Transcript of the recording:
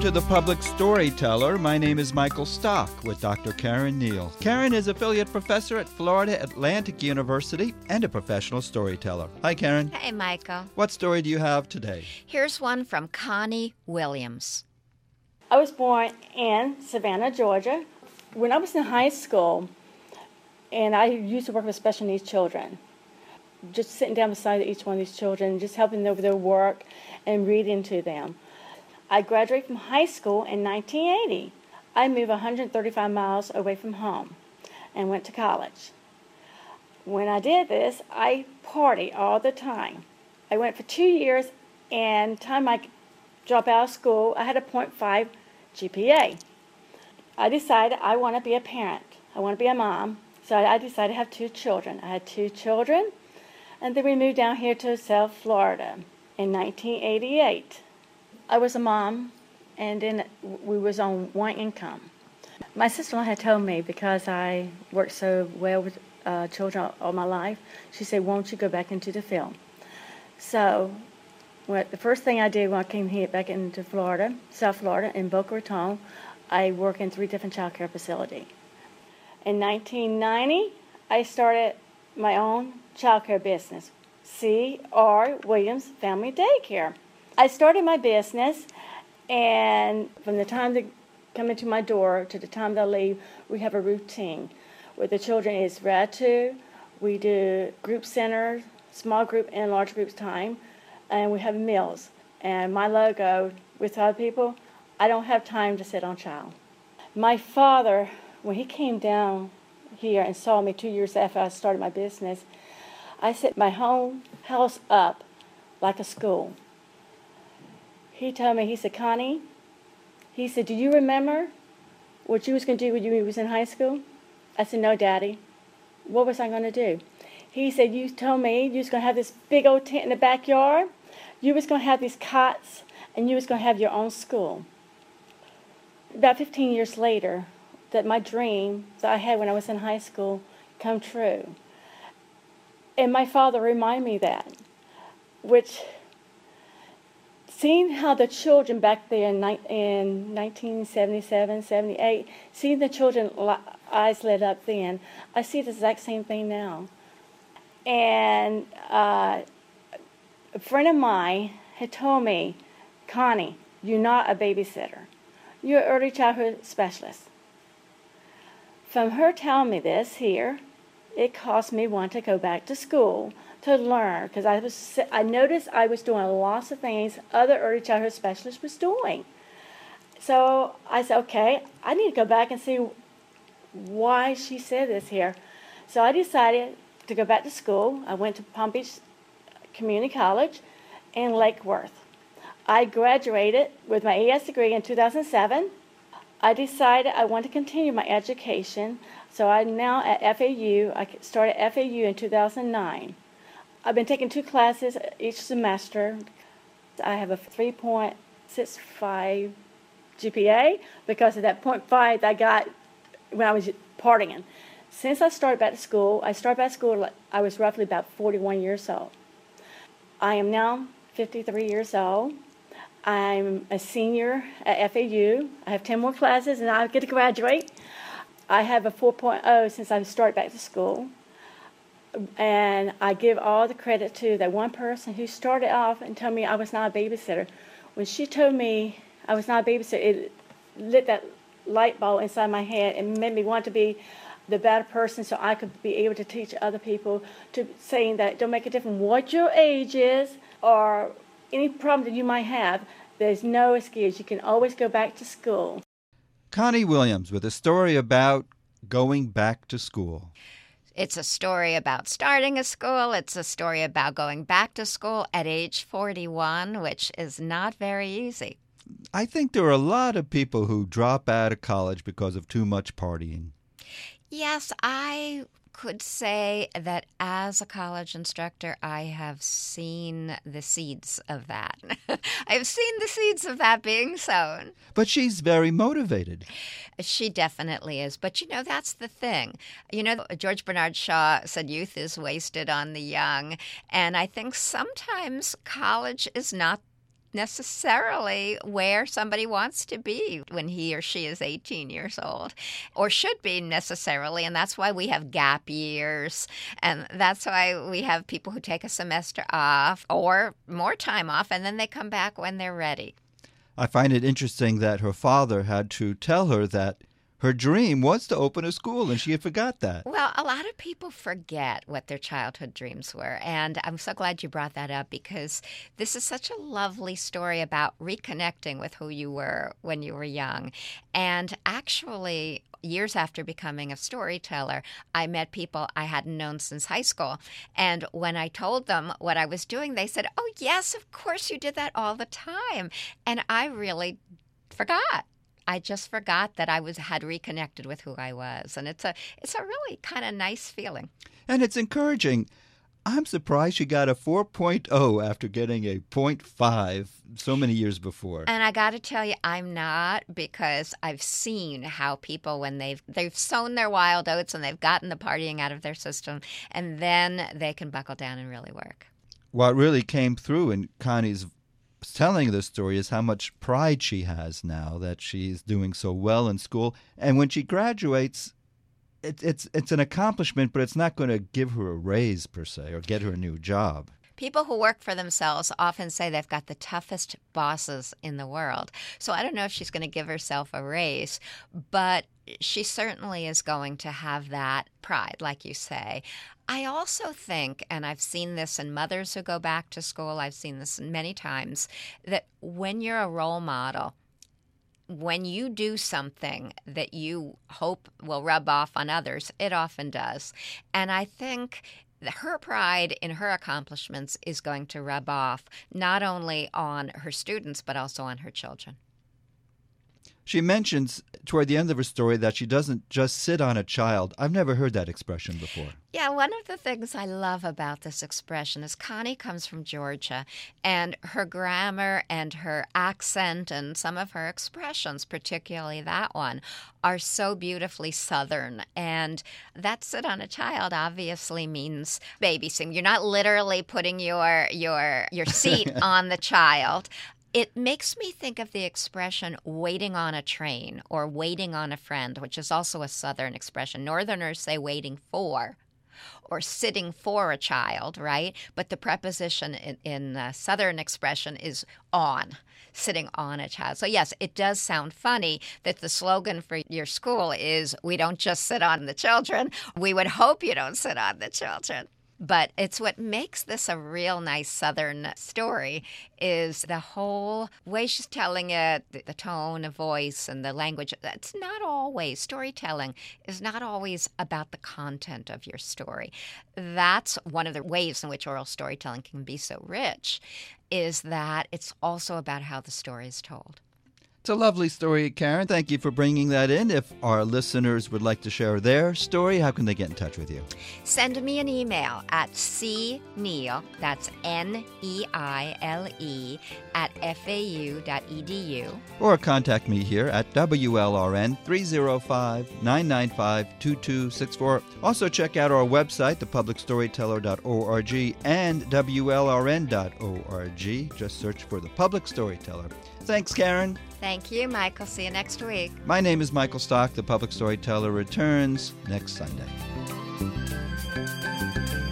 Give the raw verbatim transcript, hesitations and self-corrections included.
to The Public Storyteller. My name is Michael Stock with Doctor Karen Neal. Karen is affiliate professor at Florida Atlantic University and a professional storyteller. Hi, Karen. Hey, Michael. What story do you have today? Here's one from Connie Williams. I was born in Savannah, Georgia. When I was in high school, and I used to work with special needs children, just sitting down beside each one of these children, just helping them with their work and reading to them. I graduated from high school in nineteen eighty. I moved one hundred thirty-five miles away from home and went to college. When I did this, I partied all the time. I went for two years, and time I dropped out of school, I had a point five G P A. I decided I want to be a parent. I want to be a mom. So I decided to have two children. I had two children, and then we moved down here to South Florida in nineteen eighty-eight. I was a mom, and then we was on one income. My sister-in-law had told me, because I worked so well with uh, children all my life, she said, won't you go back into the field? So well, the first thing I did when I came here back into Florida, South Florida, in Boca Raton, I work in three different child care facilities. In nineteen ninety, I started my own child care business, C R Williams Family Daycare. I started my business, and from the time they come into my door to the time they leave, we have a routine where the children is read to. We do group centers, small group and large groups time, and we have meals. And my logo with other people, I don't have time to sit on child. My father, when he came down here and saw me two years after I started my business, I set my home house up like a school. He told me, he said, Connie, he said, do you remember what you was going to do when you was in high school? I said, no, Daddy. What was I going to do? He said, you told me you was going to have this big old tent in the backyard, you was going to have these cots, and you was going to have your own school. About fifteen years later, that my dream that I had when I was in high school come true. And my father reminded me that, which, seeing how the children back there in, in nineteen seventy-seven, seventy-eight, seeing the children eyes lit up then, I see the exact same thing now. And uh, a friend of mine had told me, Connie, you're not a babysitter. You're an early childhood specialist. From her telling me this here, it caused me want to go back to school to learn, because I was I noticed I was doing lots of things other early childhood specialists was doing. So I said, okay, I need to go back and see why she said this here. So I decided to go back to school. I went to Palm Beach Community College in Lake Worth. I graduated with my A S degree in two thousand seven. I decided I want to continue my education, so I'm now at F A U. I started F A U in two thousand nine. I've been taking two classes each semester. I have a three point six five G P A because of that point five that I got when I was partying. Since I started back to school, I started back to school, I was roughly about forty-one years old. I am now fifty-three years old. I'm a senior at F A U. I have ten more classes and I get to graduate. I have a four point oh since I started back to school. And I give all the credit to that one person who started off and told me I was not a babysitter. When she told me I was not a babysitter, it lit that light bulb inside my head and made me want to be the better person so I could be able to teach other people, to saying that it don't make a difference what your age is or any problem that you might have. There's no excuse. You can always go back to school. Connie Williams with a story about going back to school. It's a story about starting a school. It's a story about going back to school at age forty-one, which is not very easy. I think there are a lot of people who drop out of college because of too much partying. Yes, I could say that as a college instructor, I have seen the seeds of that. I've seen the seeds of that being sown. But she's very motivated. She definitely is. But, you know, that's the thing. You know, George Bernard Shaw said youth is wasted on the young. And I think sometimes college is not necessarily where somebody wants to be when he or she is eighteen years old, or should be necessarily. And that's why we have gap years. And that's why we have people who take a semester off or more time off, and then they come back when they're ready. I find it interesting that her father had to tell her that her dream was to open a school, and she had forgot that. Well, a lot of people forget what their childhood dreams were, and I'm so glad you brought that up, because this is such a lovely story about reconnecting with who you were when you were young. And actually, years after becoming a storyteller, I met people I hadn't known since high school. And when I told them what I was doing, they said, "Oh, yes, of course you did that all the time." And I really forgot. I just forgot that I was had reconnected with who I was. And it's a it's a really kind of nice feeling. And it's encouraging. I'm surprised she got a four point oh after getting a point five so many years before. And I got to tell you, I'm not, because I've seen how people, when they've they've sown their wild oats and they've gotten the partying out of their system, and then they can buckle down and really work. What really came through in Connie's telling the story is how much pride she has now that she's doing so well in school. And when she graduates, it, it's it's an accomplishment, but it's not going to give her a raise per se or get her a new job. People who work for themselves often say they've got the toughest bosses in the world. So I don't know if she's going to give herself a raise, but she certainly is going to have that pride, like you say. I also think, and I've seen this in mothers who go back to school, I've seen this many times, that when you're a role model, when you do something that you hope will rub off on others, it often does. And I think her pride in her accomplishments is going to rub off not only on her students, but also on her children. She mentions toward the end of her story that she doesn't just sit on a child. I've never heard that expression before. Yeah, one of the things I love about this expression is Connie comes from Georgia, and her grammar and her accent and some of her expressions, particularly that one, are so beautifully Southern. And that sit on a child obviously means babysitting. You're not literally putting your your your seat on the child. It makes me think of the expression waiting on a train or waiting on a friend, which is also a Southern expression. Northerners say waiting for or sitting for a child, right? But the preposition in, in uh, Southern expression is on, sitting on a child. So yes, it does sound funny that the slogan for your school is, we don't just sit on the children. We would hope you don't sit on the children. But it's what makes this a real nice Southern story is the whole way she's telling it, the tone of voice and the language. It's not always, storytelling is not always about the content of your story. That's one of the ways in which oral storytelling can be so rich, is that it's also about how the story is told. It's a lovely story, Karen. Thank you for bringing that in. If our listeners would like to share their story, how can they get in touch with you? Send me an email at cneile, that's N E I L E, at f a u dot e d u. Or contact me here at W L R N three oh five, nine nine five, two two six four. Also check out our website, the public storyteller dot org and W L R N dot org. Just search for The Public Storyteller. Thanks, Karen. Thank you, Michael. See you next week. My name is Michael Stock. The Public Storyteller returns next Sunday.